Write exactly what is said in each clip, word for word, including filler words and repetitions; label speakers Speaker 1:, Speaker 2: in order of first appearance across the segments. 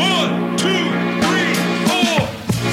Speaker 1: One, two, three, four.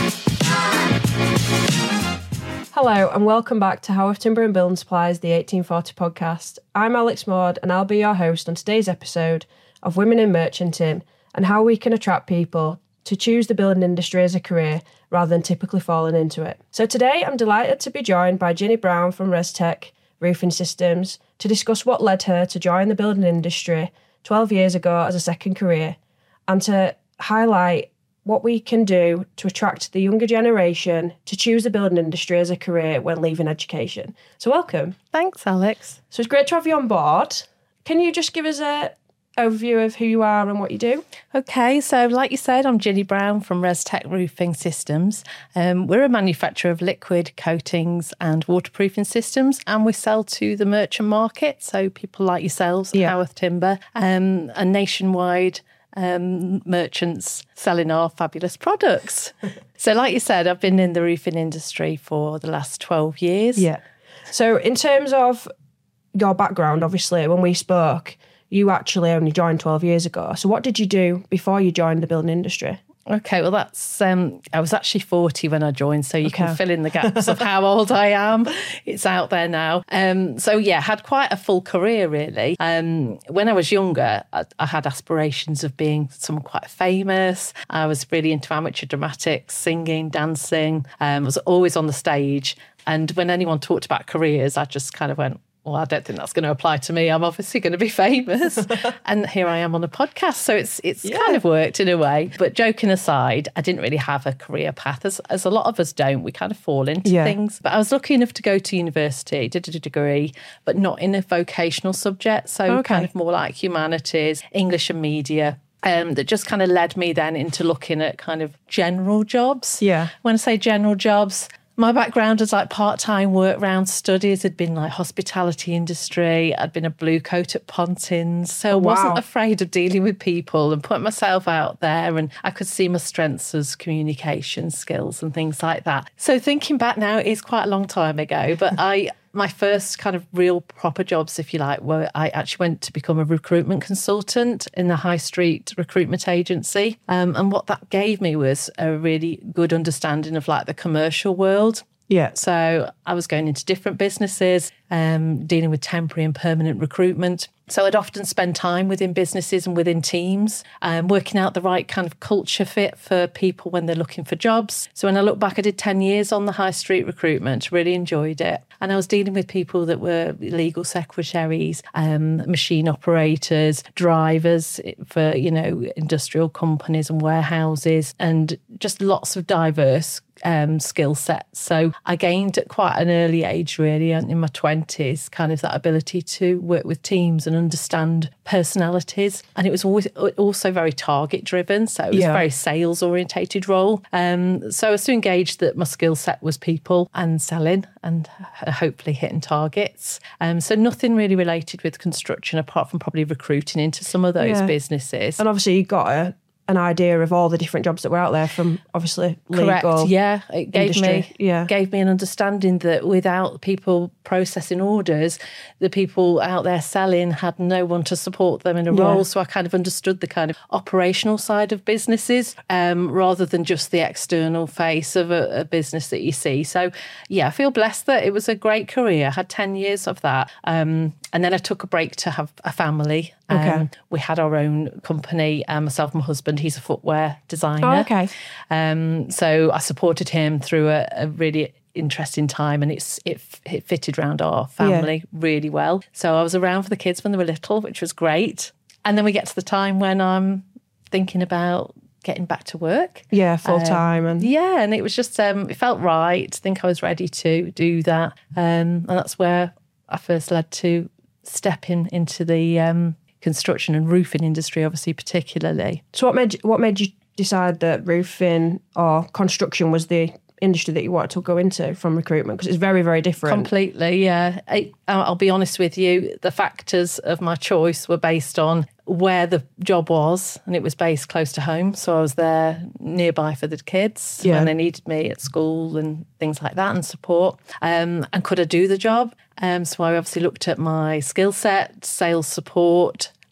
Speaker 2: Hello and welcome back to Haworth Timber and Building Supplies, the eighteen forty podcast. I'm Alex Maud and I'll be your host on today's episode of Women in Merchanting and how we can attract people to choose the building industry as a career rather than typically falling into it. So today I'm delighted to be joined by Ginny Brown from ResTech Roofing Systems to discuss what led her to join the building industry twelve years ago as a second career and to highlight what we can do to attract the younger generation to choose the building industry as a career when leaving education. So welcome.
Speaker 3: Thanks, Alex.
Speaker 2: So it's great to have you on board. Can you just give us a overview of who you are and what you do?
Speaker 3: Okay, so like you said, I'm Ginny Brown from ResTech Roofing Systems. Um, we're a manufacturer of liquid coatings and waterproofing systems, and we sell to the merchant market, so people like yourselves,
Speaker 2: Yeah.
Speaker 3: Haworth Timber, um, and nationwide um, merchants selling our fabulous products. So like you said, I've been in the roofing industry for the last twelve years.
Speaker 2: Yeah. So in terms of your background, obviously, when we spoke, you actually only joined twelve years ago. So what did you do before you joined the building industry?
Speaker 3: Okay, well, that's, um, I was actually forty when I joined, so you
Speaker 2: Okay.
Speaker 3: can fill in the gaps of how old I am. It's out there now. Um, so, yeah, had quite a full career, really. Um, when I was younger, I, I had aspirations of being someone quite famous. I was really into amateur dramatics, singing, dancing. Um, I was always on the stage. And when anyone talked about careers, I just kind of went, well, I don't think that's going to apply to me. I'm obviously going to be famous. And here I am on a podcast. So it's it's
Speaker 2: Yeah.
Speaker 3: kind of worked in a way. But joking aside, I didn't really have a career path, as, as a lot of us don't. We kind of fall into
Speaker 2: Yeah.
Speaker 3: things. But I was lucky enough to go to university, did a degree, but not in a vocational subject. So
Speaker 2: Okay.
Speaker 3: kind of more like humanities, English and media. Um, that just kind of led me then into looking at kind of general jobs.
Speaker 2: Yeah.
Speaker 3: When I say general jobs, my background as like part-time work round studies had been like hospitality industry. I'd been a blue coat at Pontins. So I wasn't
Speaker 2: wow.
Speaker 3: afraid of dealing with people and putting myself out there. And I could see my strengths as communication skills and things like that. So thinking back now, it is quite a long time ago, but I... My first kind of real proper jobs, if you like, were I actually went to become a recruitment consultant in the high street recruitment agency. Um, and what that gave me was a really good understanding of like the commercial world.
Speaker 2: Yeah.
Speaker 3: So I was going into different businesses, um, dealing with temporary and permanent recruitment. So I'd often spend time within businesses and within teams, um, working out the right kind of culture fit for people when they're looking for jobs. So when I look back, I did ten years on the high street recruitment, really enjoyed it. And I was dealing with people that were legal secretaries, um, machine operators, drivers for, you know, industrial companies and warehouses, and just lots of diverse um, skill sets. So I gained at quite an early age, really, in my twenties, kind of that ability to work with teams and understand personalities. And it was always also very target driven. So it was
Speaker 2: Yeah.
Speaker 3: a very sales orientated role. Um, so I was so engaged that my skill set was people and selling and hopefully hitting targets. Um, so nothing really related with construction apart from probably recruiting into some of those
Speaker 2: Yeah.
Speaker 3: businesses.
Speaker 2: And obviously you got a, an idea of all the different jobs that were out there from obviously
Speaker 3: Correct.
Speaker 2: legal.
Speaker 3: Yeah, it gave
Speaker 2: industry.
Speaker 3: me
Speaker 2: Yeah.
Speaker 3: gave me an understanding that without people processing orders, the people out there selling had no one to support them in a
Speaker 2: Yeah.
Speaker 3: role. So I kind of understood the kind of operational side of businesses um, rather than just the external face of a, a business that you see. So yeah, I feel blessed that it was a great career. I had ten years of that. Um, and then I took a break to have a family. Um,
Speaker 2: Okay.
Speaker 3: We had our own company, um, myself and my husband. He's a footwear designer.
Speaker 2: Oh, okay.
Speaker 3: Um, so I supported him through a, a really interesting time, and it's it, it fitted around our family really well. So I was around for the kids when they were little, which was great. And then we get to the time when I'm thinking about getting back to work.
Speaker 2: Yeah, full
Speaker 3: Um,
Speaker 2: time. and
Speaker 3: Yeah, and it was just, um, it felt right. I think I was ready to do that. Um, and that's where I first led to stepping into the um, construction and roofing industry, obviously, particularly.
Speaker 2: So what made you, what made you decide that roofing or construction was the industry that you wanted to go into from recruitment? Because it's very, very different.
Speaker 3: Completely, yeah. I, I'll be honest with you, the factors of my choice were based on where the job was, and it was based close to home. So I was there nearby for the kids
Speaker 2: Yeah.
Speaker 3: when they needed me at school and things like that and support. Um, and could I do the job? Um, so I obviously looked at my skill set, sales support,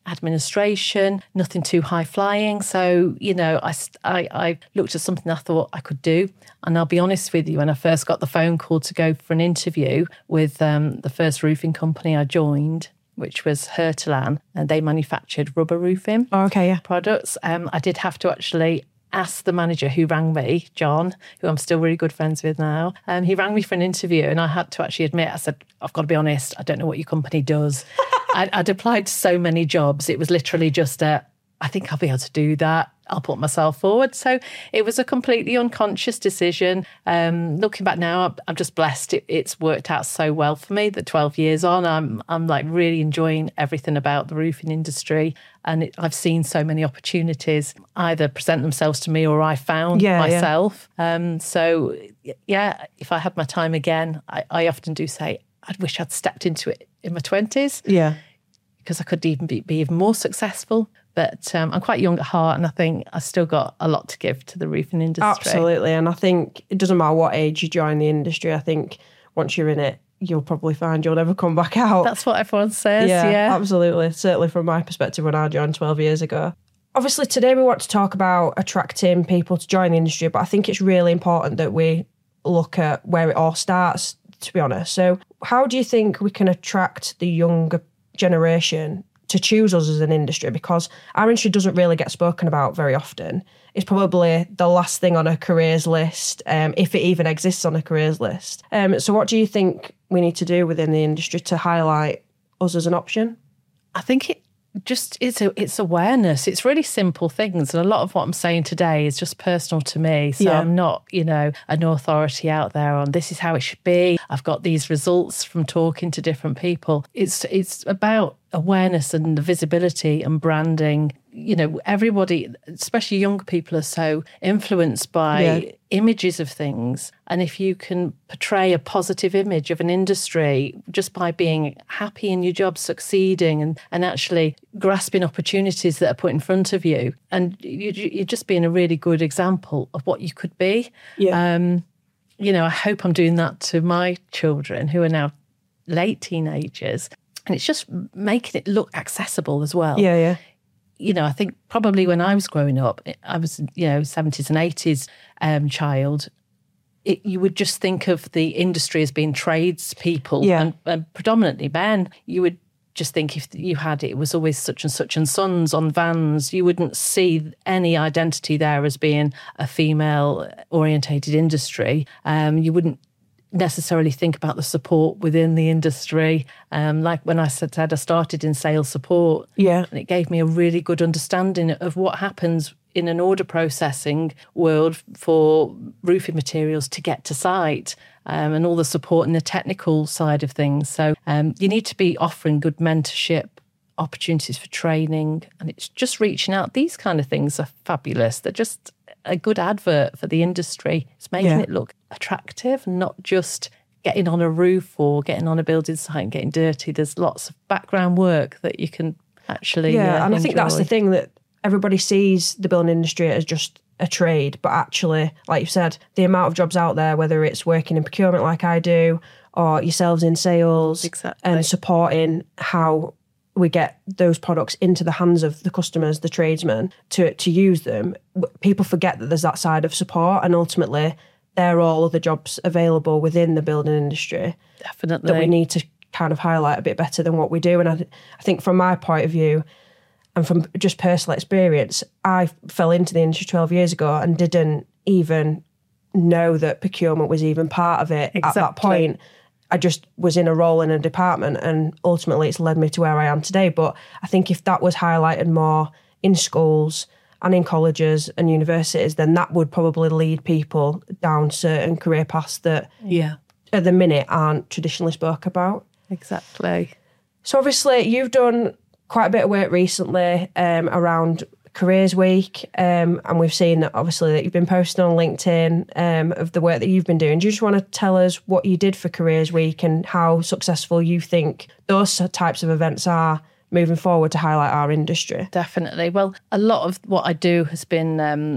Speaker 3: administration, nothing too high flying. So, you know, I, I, I looked at something I thought I could do. And I'll be honest with you, when I first got the phone call to go for an interview with um, the first roofing company I joined, which was Hertelan, and they manufactured rubber roofing
Speaker 2: Oh, okay, yeah.
Speaker 3: products, um, I did have to actually ask the manager who rang me, John, who I'm still really good friends with now. And um, he rang me for an interview, and I had to actually admit, I said, I've got to be honest, I don't know what your company does. I'd, I'd applied to so many jobs. It was literally just a, I think I'll be able to do that. I'll put myself forward. So it was a completely unconscious decision. Um, looking back now, I'm just blessed. It, it's worked out so well for me that twelve years on, I'm I'm like really enjoying everything about the roofing industry. And it, I've seen so many opportunities either present themselves to me or I found
Speaker 2: yeah,
Speaker 3: myself. Yeah. Um, so yeah, if I had my time again, I, I often do say, I'd wish I'd stepped into it in my twenties.
Speaker 2: Yeah.
Speaker 3: Because I could even be, be even more successful. But um, I'm quite young at heart, and I think I've still got a lot to give to the roofing industry.
Speaker 2: Absolutely. And I think it doesn't matter what age you join the industry. I think once you're in it, you'll probably find you'll never come back out.
Speaker 3: That's what everyone says, yeah.
Speaker 2: Yeah, absolutely. Certainly from my perspective when I joined twelve years ago. Obviously, today we want to talk about attracting people to join the industry, but I think it's really important that we look at where it all starts, to be honest. So how do you think we can attract the younger generation to choose us as an industry? Because our industry doesn't really get spoken about very often. It's probably the last thing on a careers list, um, if it even exists on a careers list. Um, so what do you think we need to do within the industry to highlight us as an option?
Speaker 3: I think it just it's a, it's awareness. It's really simple things, and a lot of what I'm saying today is just personal to me. So yeah. I'm not, you know, an authority out there on this is how it should be. I've got these results from talking to different people. It's it's about awareness and the visibility and branding. You know, everybody, especially younger people, are so influenced by yeah. images of things. And if you can portray a positive image of an industry just by being happy in your job, succeeding and, and actually grasping opportunities that are put in front of you, and you, you're just being a really good example of what you could be.
Speaker 2: Yeah.
Speaker 3: Um, you know, I hope I'm doing that to my children who are now late teenagers. And it's just making it look accessible as well.
Speaker 2: Yeah, yeah.
Speaker 3: You know, I think probably when I was growing up, I was, you know, seventies and eighties um, child, it, you would just think of the industry as being tradespeople
Speaker 2: yeah.
Speaker 3: and, and predominantly men. You would just think if you had it, it was always such and such and sons on vans. You wouldn't see any identity there as being a female-orientated industry. Um, you wouldn't necessarily think about the support within the industry. Um, like when I said I started in sales support,
Speaker 2: yeah,
Speaker 3: and it gave me a really good understanding of what happens in an order processing world for roofing materials to get to site, um, and all the support in the technical side of things. So um, you need to be offering good mentorship, opportunities for training, and it's just reaching out. These kind of things are fabulous. They're just a good advert for the industry. It's making
Speaker 2: yeah.
Speaker 3: it look attractive, not just getting on a roof or getting on a building site and getting dirty. There's lots of background work that you can actually
Speaker 2: yeah,
Speaker 3: uh,
Speaker 2: and
Speaker 3: enjoy.
Speaker 2: I think that's the thing, that everybody sees the building industry as just a trade, but actually, like you said, the amount of jobs out there, whether it's working in procurement like I do, or yourselves in sales,
Speaker 3: exactly.
Speaker 2: and supporting how we get those products into the hands of the customers, the tradesmen, to to use them. People forget that there's that side of support, and ultimately there are all other jobs available within the building industry.
Speaker 3: Definitely.
Speaker 2: That we need to kind of highlight a bit better than what we do. And I, I think from my point of view, and from just personal experience, I fell into the industry twelve years ago and didn't even know that procurement was even part of it
Speaker 3: exactly.
Speaker 2: at that point. I just was in a role in a department, and ultimately it's led me to where I am today. But I think if that was highlighted more in schools and in colleges and universities, then that would probably lead people down certain career paths that
Speaker 3: yeah.
Speaker 2: at the minute aren't traditionally spoke about.
Speaker 3: Exactly.
Speaker 2: So obviously you've done quite a bit of work recently um, around Careers Week, um, and we've seen that obviously that you've been posting on LinkedIn um, of the work that you've been doing. Do you just want to tell us what you did for Careers Week and how successful you think those types of events are moving forward to highlight our industry?
Speaker 3: Definitely. Well, a lot of what I do has been um,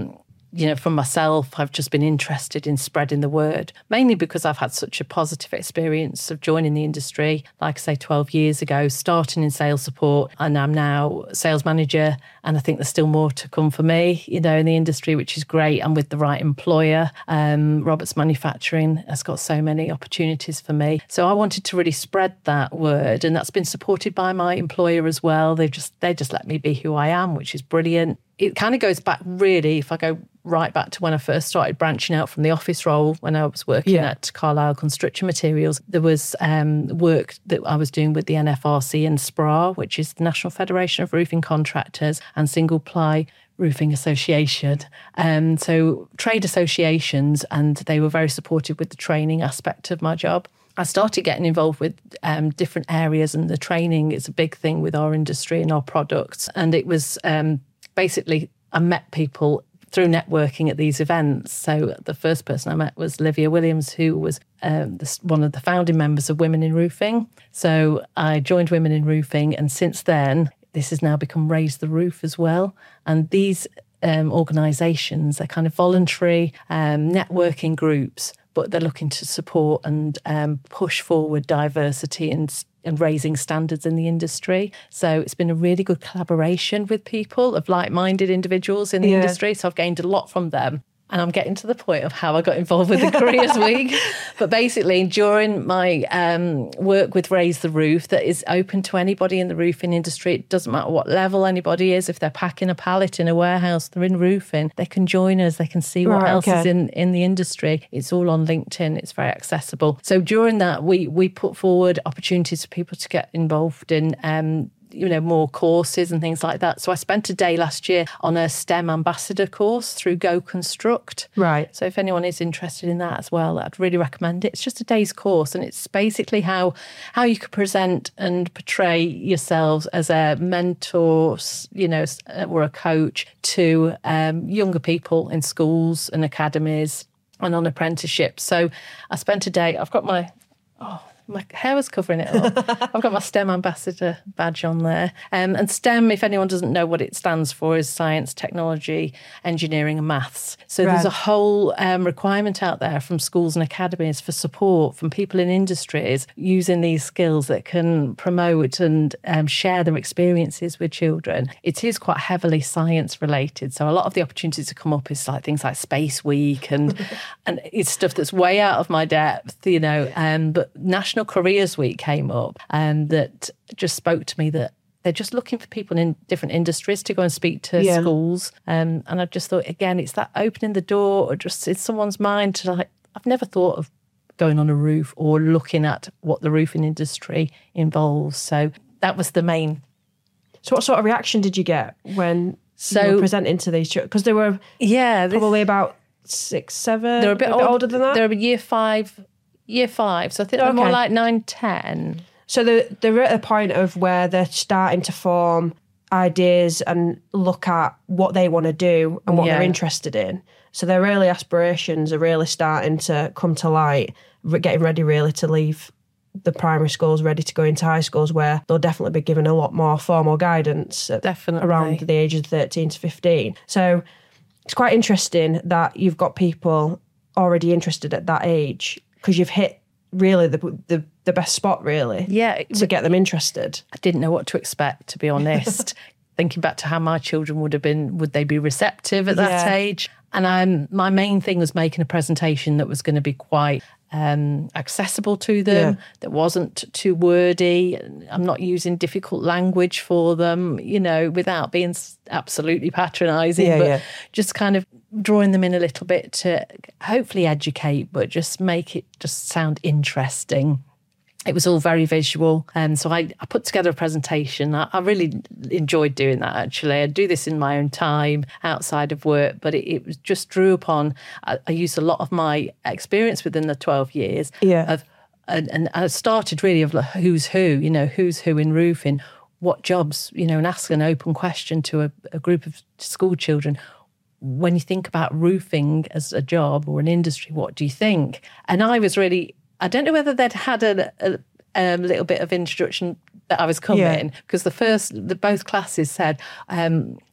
Speaker 3: you know, from myself, I've just been interested in spreading the word, mainly because I've had such a positive experience of joining the industry, like I say, twelve years ago, starting in sales support, and I'm now sales manager. And I think there's still more to come for me, you know, in the industry, which is great. I'm with the right employer. Um, Roberts Manufacturing has got so many opportunities for me. So I wanted to really spread that word, and that's been supported by my employer as well. They just they just let me be who I am, which is brilliant. It kind of goes back really, if I go right back to when I first started branching out from the office role when I was working yeah. at Carlisle Construction Materials. There was um, work that I was doing with the N F R C and S P R A, which is the National Federation of Roofing Contractors and Single Ply Roofing Association. Um, so trade associations, and they were very supportive with the training aspect of my job. I started getting involved with um, different areas, and the training is a big thing with our industry and our products. And it was um, basically, I met people through networking at these events. So the first person I met was Livia Williams, who was um, this, one of the founding members of Women in Roofing. So I joined Women in Roofing, and since then, this has now become Raise the Roof as well. And these um, organisations are kind of voluntary um, networking groups, but they're looking to support and um, push forward diversity and and raising standards in the industry. So it's been a really good collaboration with people of like-minded individuals in the yeah. industry. So I've gained a lot from them. And I'm getting to the point of how I got involved with the Careers Week. But basically, during my um, work with Raise the Roof, that is open to anybody in the roofing industry. It doesn't matter what level anybody is. If they're packing a pallet in a warehouse, they're in roofing, they can join us. They can see what right, else okay. is in, in the industry. It's all on LinkedIn. It's very accessible. So during that, we we put forward opportunities for people to get involved in um you know, more courses and things like that. So I spent a day last year on a STEM ambassador course through Go Construct.
Speaker 2: Right.
Speaker 3: So if anyone is interested in that as well, I'd really recommend it. It's just a day's course, and it's basically how how you could present and portray yourselves as a mentor, you know, or a coach to um, younger people in schools and academies and on apprenticeships. So I spent a day, I've got my, oh, my hair was covering it up. I've got my STEM ambassador badge on there. Um, and STEM, if anyone doesn't know what it stands for, is science, technology, engineering and maths. So right. there's a whole um, requirement out there from schools and academies for support from people in industries using these skills that can promote and um, share their experiences with children. It is quite heavily science related. So a lot of the opportunities to come up is like things like Space Week and and it's stuff that's way out of my depth, you know. Um, but National Careers Week came up, and that just spoke to me that they're just looking for people in different industries to go and speak to yeah. schools. Um, and I just thought, again, it's that opening the door or just in someone's mind to like, I've never thought of going on a roof or looking at what the roofing industry involves. So that was the main.
Speaker 2: So what sort of reaction did you get when
Speaker 3: so,
Speaker 2: you were presenting to these? Because they were
Speaker 3: yeah,
Speaker 2: probably this, about six, seven,
Speaker 3: they're a bit,
Speaker 2: a
Speaker 3: old,
Speaker 2: bit older than that?
Speaker 3: They're a year five Year five, so I think they're okay. more like nine, ten.
Speaker 2: So they're, they're at a point of where they're starting to form ideas and look at what they want to do and what yeah. they're interested in. So their early aspirations are really starting to come to light, getting ready really to leave the primary schools, ready to go into high schools, where they'll definitely be given a lot more formal guidance at
Speaker 3: definitely.
Speaker 2: around the age of thirteen to fifteen. So it's quite interesting that you've got people already interested at that age, because you've hit really the, the the best spot, really,
Speaker 3: yeah,
Speaker 2: to get them interested.
Speaker 3: I didn't know what to expect, to be honest. Thinking back to how my children would have been, would they be receptive at that
Speaker 2: yeah.
Speaker 3: age? And I'm, my main thing was making a presentation that was going to be quite um, accessible to them, yeah. that wasn't too wordy. I'm not using difficult language for them, you know, without being absolutely patronising,
Speaker 2: yeah,
Speaker 3: but
Speaker 2: yeah.
Speaker 3: just kind of drawing them in a little bit to hopefully educate, but just make it just sound interesting. It was all very visual. And so I, I put together a presentation. I, I really enjoyed doing that, actually. I do this in my own time outside of work, but it, it was just drew upon, I, I used a lot of my experience within the twelve years
Speaker 2: yeah.
Speaker 3: of, and, and I started really of like who's who, you know, who's who in roofing, what jobs, you know, and ask an open question to a, a group of school children. When you think about roofing as a job or an industry, what do you think? And I was really, I don't know whether they'd had a, a, a little bit of introduction that I was coming,
Speaker 2: yeah.
Speaker 3: because the first, the both classes said, um,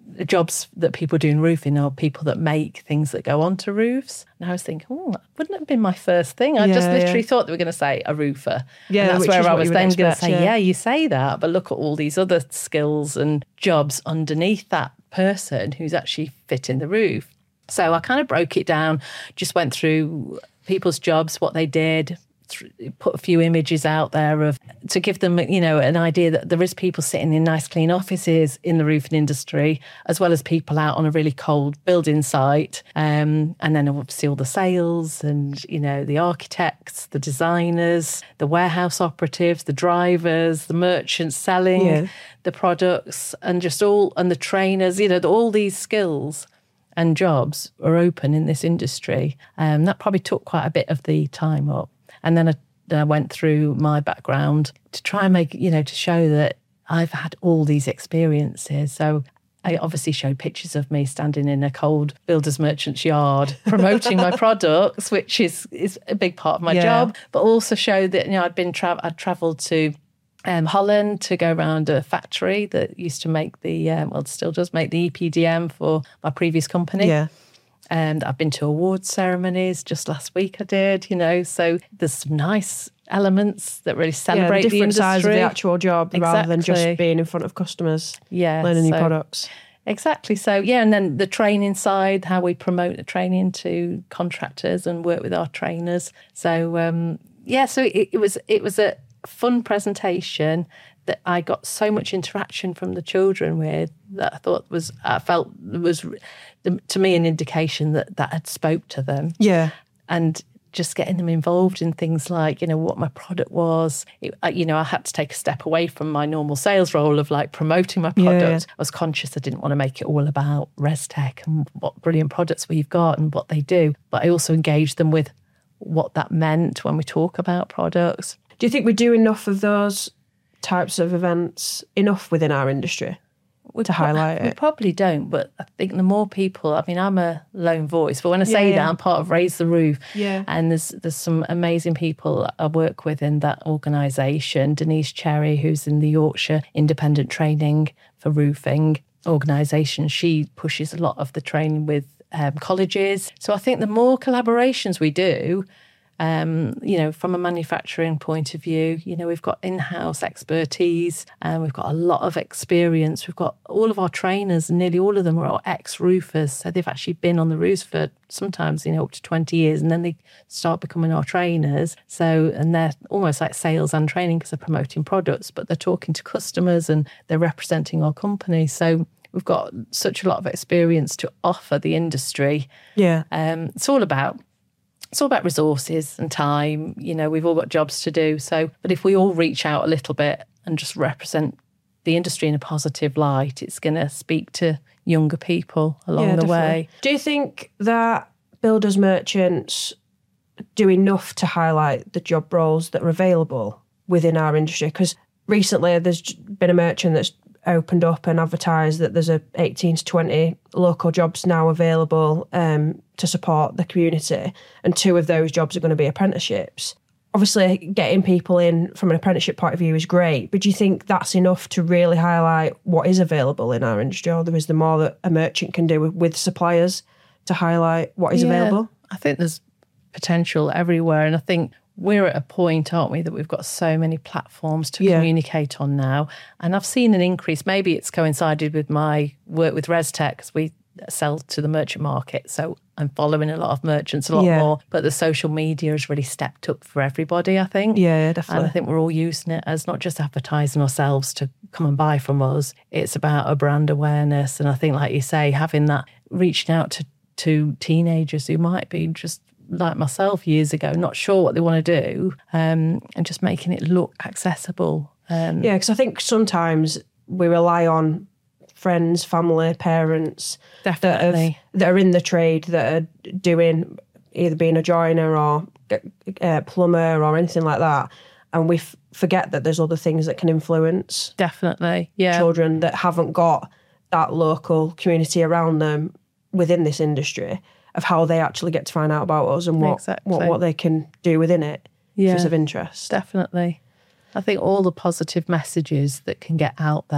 Speaker 3: the jobs that people do in roofing are people that make things that go onto roofs. And I was thinking, oh, that wouldn't have been my first thing. I
Speaker 2: Yeah,
Speaker 3: just literally
Speaker 2: yeah.
Speaker 3: thought they were going to say a roofer.
Speaker 2: Yeah,
Speaker 3: and that's
Speaker 2: which
Speaker 3: where
Speaker 2: is
Speaker 3: I
Speaker 2: what
Speaker 3: was
Speaker 2: you would
Speaker 3: then going to
Speaker 2: expect,
Speaker 3: say,
Speaker 2: yeah.
Speaker 3: yeah, you say that, but look at all these other skills and jobs underneath that person who's actually fitting the roof. So I kind of broke it down, just went through people's jobs, what they did, put a few images out there of to give them, you know, an idea that there is people sitting in nice clean offices in the roofing industry, as well as people out on a really cold building site. Um, and then obviously all the sales and, you know, the architects, the designers, the warehouse operatives, the drivers, the merchants selling
Speaker 2: Yeah.
Speaker 3: the products, and just all, and the trainers, you know, all these skills and jobs are open in this industry. Um, that probably took quite a bit of the time up. And then I, then I went through my background to try and make, you know, to show that I've had all these experiences. So I obviously showed pictures of me standing in a cold builder's merchant's yard promoting my products, which is is a big part of my
Speaker 2: Yeah.
Speaker 3: job, but also showed that, you know, I'd been tra- I'd travelled to um, Holland to go around a factory that used to make the, um, well, still does make the E P D M for my previous company.
Speaker 2: Yeah.
Speaker 3: And I've been to awards ceremonies. Just last week I did, you know. So there's some nice elements that really
Speaker 2: Yeah,
Speaker 3: celebrate
Speaker 2: the
Speaker 3: the,
Speaker 2: different
Speaker 3: industry.
Speaker 2: sides of the actual job rather than just
Speaker 3: Exactly.
Speaker 2: being in front of customers,
Speaker 3: Yeah,
Speaker 2: learning new
Speaker 3: so-
Speaker 2: products.
Speaker 3: Exactly. So, yeah, and then the training side, how we promote the training to contractors and work with our trainers. So, um, yeah, so it, it was it was a fun presentation that I got so much interaction from the children with that I thought was, I felt was, to me, an indication that that had spoke to them.
Speaker 2: Yeah.
Speaker 3: And just getting them involved in things like, you know, what my product was. It, I- you know, I had to take a step away from my normal sales role of like promoting my
Speaker 2: Yeah,
Speaker 3: product.
Speaker 2: yeah.
Speaker 3: I was conscious I didn't want to make it all about ResTech and what brilliant products we've got and what they do. But I also engaged them with what that meant when we talk about products.
Speaker 2: Do you think we do enough of those types of events enough within our industry
Speaker 3: We
Speaker 2: to
Speaker 3: pro-
Speaker 2: highlight
Speaker 3: We
Speaker 2: it?
Speaker 3: probably don't, but I think the more people, I mean, I'm a lone voice, but when I say
Speaker 2: Yeah, yeah.
Speaker 3: that, I'm part of Raise the Roof.
Speaker 2: Yeah.
Speaker 3: And there's there's some amazing people I work with in that organisation. Denise Cherry, who's in the Yorkshire Independent Training for Roofing organisation, she pushes a lot of the training with um, colleges. So I think the more collaborations we do, Um, you know, from a manufacturing point of view, you know, we've got in-house expertise and we've got a lot of experience. We've got all of our trainers, and nearly all of them are ex-roofers. So they've actually been on the roofs for sometimes, you know, up to twenty years, and then they start becoming our trainers. So, and they're almost like sales and training because they're promoting products, but they're talking to customers and they're representing our company. So we've got such a lot of experience to offer the industry.
Speaker 2: Yeah.
Speaker 3: Um, it's all about It's all about resources and time. You know, we've all got jobs to do. So, but if we all reach out a little bit and just represent the industry in a positive light, it's going to speak to younger people along
Speaker 2: Yeah,
Speaker 3: the
Speaker 2: definitely.
Speaker 3: way.
Speaker 2: Do you think that builders merchants do enough to highlight the job roles that are available within our industry? Because recently there's been a merchant that's opened up and advertised that there's a eighteen to twenty local jobs now available um, to support the community, and two of those jobs are going to be apprenticeships. Obviously, getting people in from an apprenticeship point of view is great, but do you think that's enough to really highlight what is available in our industry, or there is the more that a merchant can do with, with suppliers to highlight what is
Speaker 3: Yeah,
Speaker 2: available?
Speaker 3: I think there's potential everywhere. And I think we're at a point, aren't we, that we've got so many platforms to
Speaker 2: Yeah.
Speaker 3: communicate on now. And I've seen an increase. Maybe it's coincided with my work with ResTech, because we sell to the merchant market. So I'm following a lot of merchants a lot
Speaker 2: Yeah.
Speaker 3: more. But the social media has really stepped up for everybody, I think.
Speaker 2: Yeah, yeah,
Speaker 3: And
Speaker 2: definitely.
Speaker 3: I think we're all using it as not just advertising ourselves to come and buy from us. It's about a brand awareness. And I think, like you say, having that, reaching out to, to teenagers who might be just like myself years ago, not sure what they want to do, um, and just making it look accessible. Um,
Speaker 2: Yeah, because I think sometimes we rely on friends, family, parents that, have,
Speaker 3: Definitely.
Speaker 2: that are in the trade, that are doing either being a joiner or a plumber or anything like that. And we f- forget that there's other things that can influence
Speaker 3: Definitely, yeah.
Speaker 2: children that haven't got that local community around them within this industry, of how they actually get to find out about us and what
Speaker 3: Exactly.
Speaker 2: what, what they can do within it if
Speaker 3: Yeah.
Speaker 2: it's of interest.
Speaker 3: Definitely. I think all the positive messages that can get out there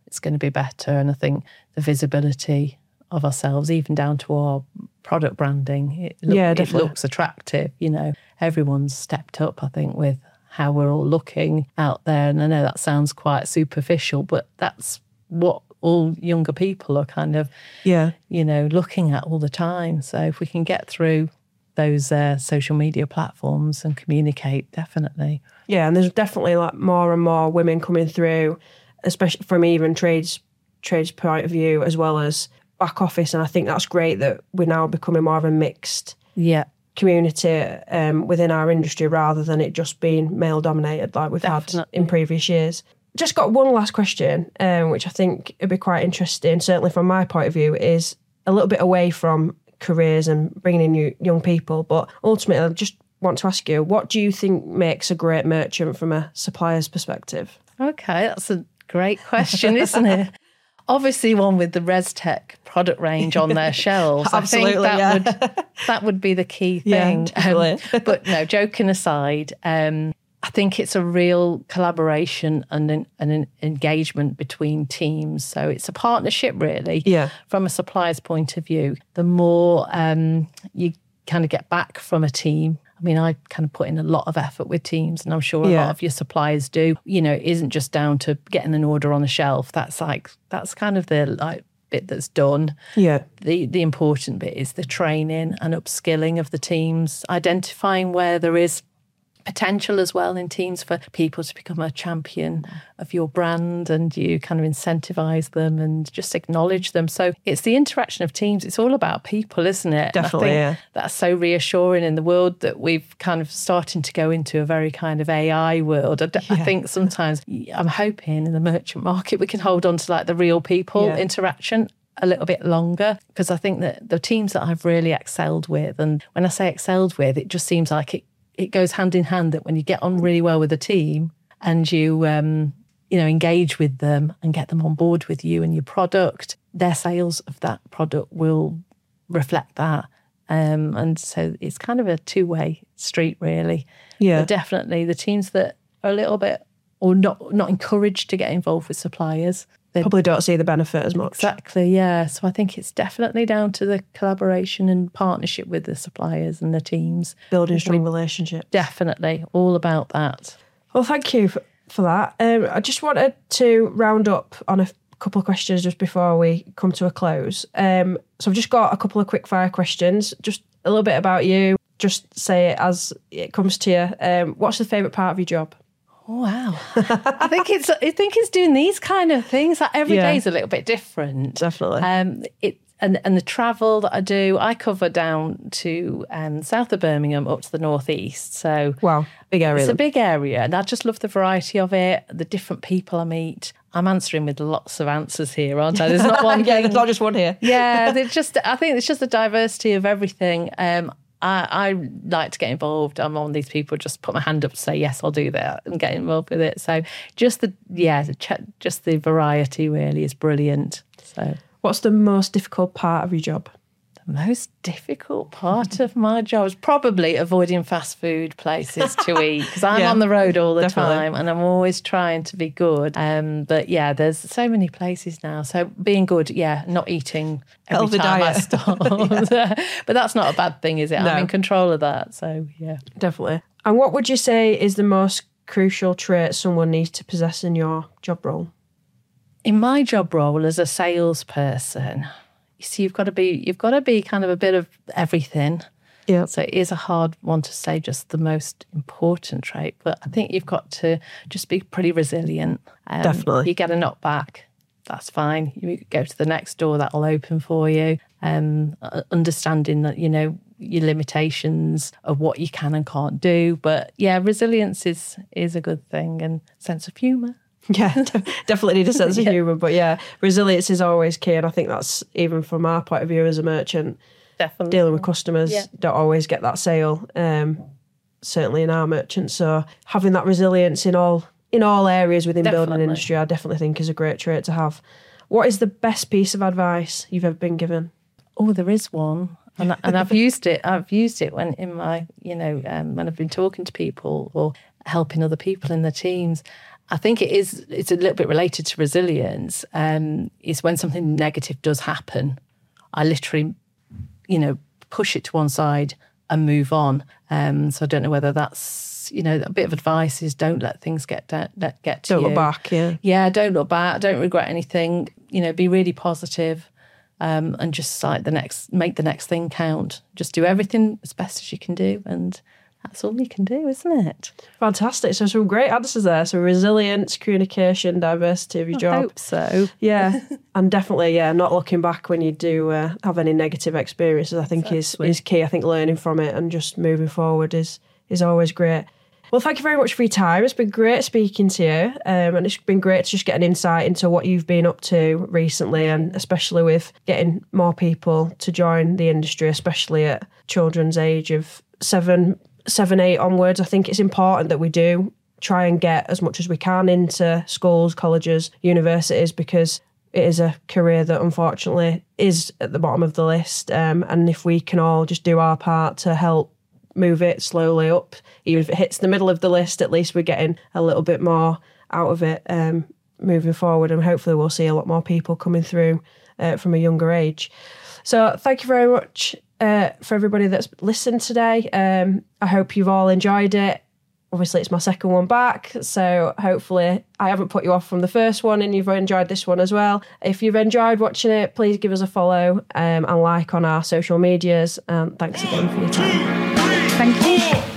Speaker 3: it's going to be better. And I think the visibility of ourselves, even down to our product branding, it, look,
Speaker 2: Yeah,
Speaker 3: it
Speaker 2: definitely.
Speaker 3: looks attractive. You know, everyone's stepped up, I think, with how we're all looking out there. And I know that sounds quite superficial, but that's what all younger people are kind of,
Speaker 2: Yeah.
Speaker 3: you know, looking at all the time. So if we can get through those uh, social media platforms and communicate, definitely.
Speaker 2: Yeah, and there's definitely like more and more women coming through, especially from even trades trades point of view as well as back office. And I think that's great that we're now becoming more of a mixed
Speaker 3: Yeah,
Speaker 2: community um, within our industry rather than it just being male dominated like we've had
Speaker 3: Definitely.
Speaker 2: in previous years. Just got one last question, um, which I think would be quite interesting, certainly from my point of view, is a little bit away from careers and bringing in new, young people. But ultimately, I just want to ask you, what do you think makes a great merchant from a supplier's perspective?
Speaker 3: okay, that's a great question, isn't it? Obviously, one with the ResTech product range on their shelves.
Speaker 2: Absolutely,
Speaker 3: I
Speaker 2: yeah.
Speaker 3: think that would that would be the key
Speaker 2: Yeah,
Speaker 3: thing.
Speaker 2: definitely.
Speaker 3: Um, but no, joking aside, um, I think it's a real collaboration and an, and an engagement between teams. So it's a partnership, really.
Speaker 2: Yeah.
Speaker 3: From a supplier's point of view, the more um, you kind of get back from a team. I mean, I kind of put in a lot of effort with teams, and I'm sure a
Speaker 2: Yeah.
Speaker 3: lot of your suppliers do. You know, it isn't just down to getting an order on the shelf. That's like that's kind of the like bit that's done.
Speaker 2: Yeah.
Speaker 3: The the important bit is the training and upskilling of the teams, identifying where there is potential as well in teams for people to become a champion of your brand, and you kind of incentivize them and just acknowledge them. So it's the interaction of teams. It's all about people, isn't it? And
Speaker 2: Definitely,
Speaker 3: I think
Speaker 2: yeah.
Speaker 3: that's so reassuring in the world that we've kind of starting to go into a very kind of A I world. I, d- I think sometimes I'm hoping in the merchant market we can hold on to like the real people
Speaker 2: Yeah.
Speaker 3: interaction a little bit longer, because I think that the teams that I've really excelled with, and when I say excelled with, it just seems like it it goes hand in hand that when you get on really well with a team and you, um, you know, engage with them and get them on board with you and your product, their sales of that product will reflect that. Um, and so it's kind of a two-way street, really.
Speaker 2: Yeah.
Speaker 3: But definitely the teams that are a little bit or not not encouraged to get involved with suppliers, they
Speaker 2: Probably don't see the benefit as much.
Speaker 3: Exactly, yeah. So I think it's definitely down to the collaboration and partnership with the suppliers and the teams.
Speaker 2: Building strong relationships.
Speaker 3: Definitely, all about that.
Speaker 2: Well, thank you for, for that. Um, I just wanted to round up on a f- couple of questions just before we come to a close. Um, so I've just got a couple of quick fire questions, just a little bit about you. Just say it as it comes to you. Um, what's the favourite part of your job?
Speaker 3: Oh, wow. I think it's I think it's doing these kind of things. Like every
Speaker 2: Yeah.
Speaker 3: day is a little bit different.
Speaker 2: Definitely.
Speaker 3: Um, it and and the travel that I do, I cover down to um, south of Birmingham up to the northeast. So
Speaker 2: Wow, big area.
Speaker 3: it's a
Speaker 2: then.
Speaker 3: big area, and I just love the variety of it. The different people I meet. I'm answering with lots of answers here, aren't I? There's not one.
Speaker 2: Yeah,
Speaker 3: thing.
Speaker 2: there's not just one here.
Speaker 3: Yeah, it's just. I think it's just the diversity of everything. Um, I, I like to get involved. I'm one of these people just put my hand up to say yes, I'll do that and get involved with it. So just the yeah, the ch- just the variety really is brilliant. So
Speaker 2: What's the most difficult part of your job?
Speaker 3: the most difficult part of my job is probably avoiding fast food places to eat, because I'm
Speaker 2: Yeah,
Speaker 3: on the road all the
Speaker 2: definitely.
Speaker 3: time and I'm always trying to be good. Um, but yeah, there's so many places now. So being good, yeah, not eating every
Speaker 2: Healthy
Speaker 3: time I
Speaker 2: diet.
Speaker 3: stop. But that's not a bad thing, is it?
Speaker 2: No.
Speaker 3: I'm in control of that. So yeah.
Speaker 2: Definitely. And what would you say is the most crucial trait someone needs to possess in your job role?
Speaker 3: In my job role as a salesperson, you see, you've got to be you've got to be kind of a bit of everything.
Speaker 2: Yeah.
Speaker 3: So it is a hard one to say just the most important trait, but I think you've got to just be pretty resilient. Um,
Speaker 2: Definitely.
Speaker 3: You get a knock back, that's fine. You go to the next door, that'll open for you. Um, uh, understanding that, you know, your limitations of what you can and can't do. But yeah, resilience is is a good thing, and sense of humour.
Speaker 2: Yeah, de- definitely need a sense of humour. But yeah, resilience is always key. And I think that's even from our point of view as a merchant,
Speaker 3: Definitely.
Speaker 2: dealing with customers,
Speaker 3: Yeah.
Speaker 2: don't always get that sale, um, certainly in our merchant. So having that resilience in all in all areas within building
Speaker 3: Definitely.
Speaker 2: industry, I definitely think is a great trait to have. What is the best piece of advice you've ever been given?
Speaker 3: Oh, there is one. And, I- and I've used it. I've used it when in my, you know, um, when I've been talking to people or helping other people in the teams. I think it is, it's a little bit related to resilience, um, is when something negative does happen, I literally, you know, push it to one side and move on. Um, so I don't know whether that's, you know, a bit of advice is don't let things get to, let, get to
Speaker 2: Don't
Speaker 3: you.
Speaker 2: look back, yeah.
Speaker 3: Yeah, don't look back. Don't regret anything. You know, be really positive, um, and just like the next, make the next thing count. Just do everything as best as you can do, and that's all you can do, isn't it?
Speaker 2: Fantastic. So some great answers there. So resilience, communication, diversity of your
Speaker 3: I
Speaker 2: job.
Speaker 3: hope so.
Speaker 2: Yeah. And definitely, yeah, not looking back when you do uh, have any negative experiences, I think
Speaker 3: Exactly.
Speaker 2: is, is key. I think learning from it and just moving forward is is always great. Well, thank you very much for your time. It's been great speaking to you. Um, and it's been great to just get an insight into what you've been up to recently, and especially with getting more people to join the industry, especially at children's age of seven, seven, eight onwards. I think it's important that we do try and get as much as we can into schools, colleges, universities, because it is a career that unfortunately is at the bottom of the list. Um, and if we can all just do our part to help move it slowly up, even if it hits the middle of the list, at least we're getting a little bit more out of it um, moving forward, and hopefully we'll see a lot more people coming through uh, from a younger age. So thank you very much uh, for everybody that's listened today. Um, I hope you've all enjoyed it. Obviously it's my second one back, so hopefully I haven't put you off from the first one and you've enjoyed this one as well. If you've enjoyed watching it, please give us a follow um, and like on our social medias. Um, thanks again for your time.
Speaker 1: Two, three,
Speaker 3: Thank you.
Speaker 1: four.